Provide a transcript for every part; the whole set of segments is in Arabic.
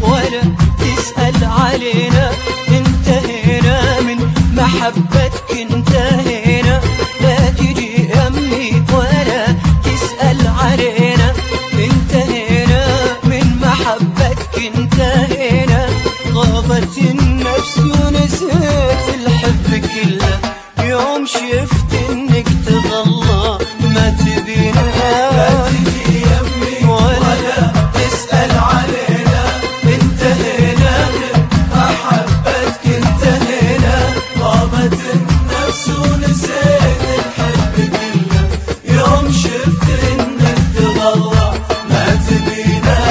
ولا تسأل علينا. انتهينا من محبتك انتهينا، لا تجي يمي ولا تسأل علينا. انتهينا من محبتك انتهينا، غابت النفس ونسيت الحب كله. يوم شفت انك تغلى ما تبينا، لا تجي يمي ولا تسأل علينا. انتهينا من محبتك انتهينا، غابت النفس ونسيت الحب كله. يوم شفت انك تغلى ما تبينا.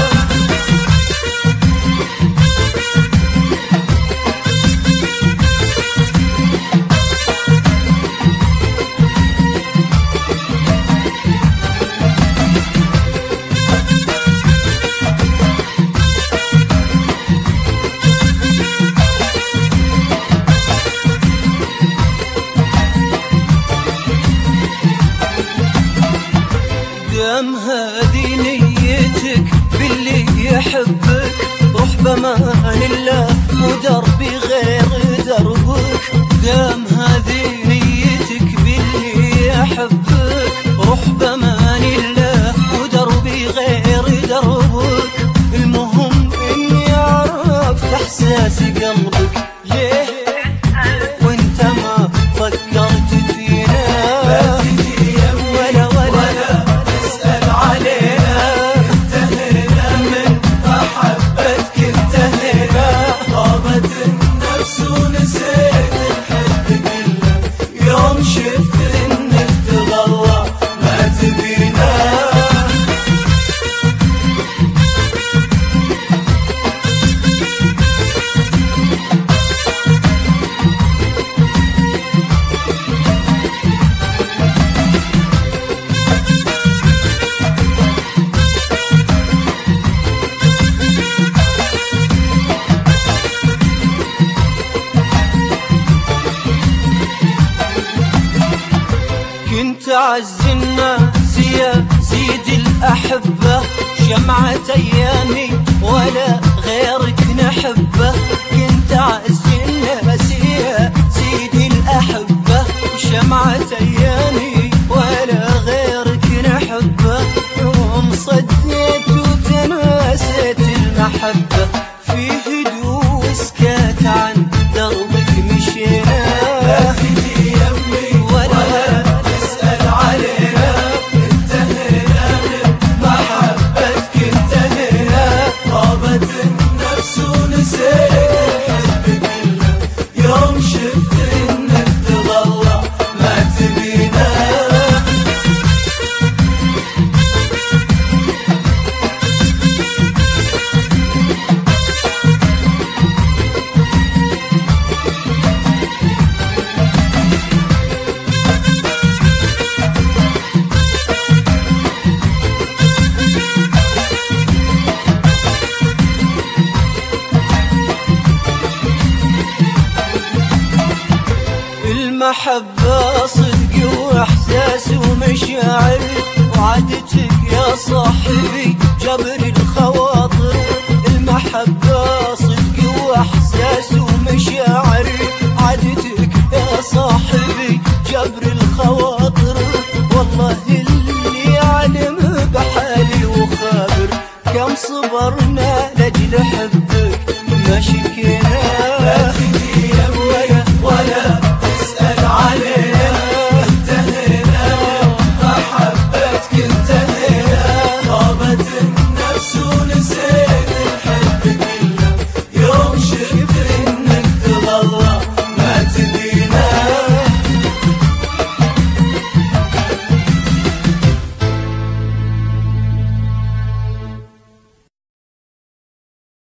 دام هذه نيتك باللي يحبك، روح بمان الله ودربي غير دربك. دام هذه نيتك باللي يحبك، روح بمان الله ودربي غير دربك. المهم اني عرفت احساس قلبك، ليه وانت ما فكرت فينا. لا تجي ولا تسأل علينا. انتهينا من محبتك انتهينا، غابت النفس ونسيت الحب كله. يوم شفت انك تغلى ما تبينا. كنت أعز الناس يا سيدي الأحبة، شمعة أيامي ولا غيرك نحبه. كنت أعز الناس يا سيدي الأحبة، شمعة أيامي ولا غيرك نحبه. يوم صديت وتناسيت المحبة، في هدوء سكات عن دربك مشينا. لا تجي يمي ولا تسأل علينا. انتهينا من محبتك انتهينا، غابت النفس ونسيت الحب كله. يوم شفت انك تغلى ما تبينا. المحبة صدق واحساس ومشاعر، وعدتك يا صاحبي جبر الخواطر. المحبة صدق واحساس ومشاعر، عدتك يا صاحبي جبر الخواطر. والله اللي علم بحالي وخابر، كم صبرنا لاجل حبك ما شكينا.